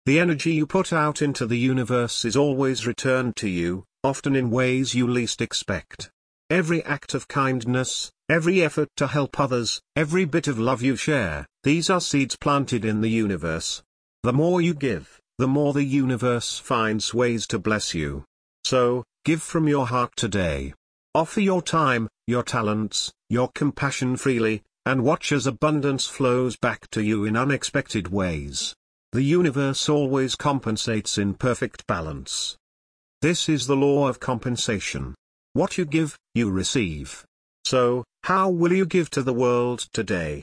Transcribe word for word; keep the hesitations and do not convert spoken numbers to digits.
The energy you put out into the universe is always returned to you, often in ways you least expect. Every act of kindness, every effort to help others, every bit of love you share, these are seeds planted in the universe. The more you give, the more the universe finds ways to bless you. So, give from your heart today. Offer your time, your talents, your compassion freely, and watch as abundance flows back to you in unexpected ways. The universe always compensates in perfect balance. This is the law of compensation. What you give, you receive. So, how will you give to the world today?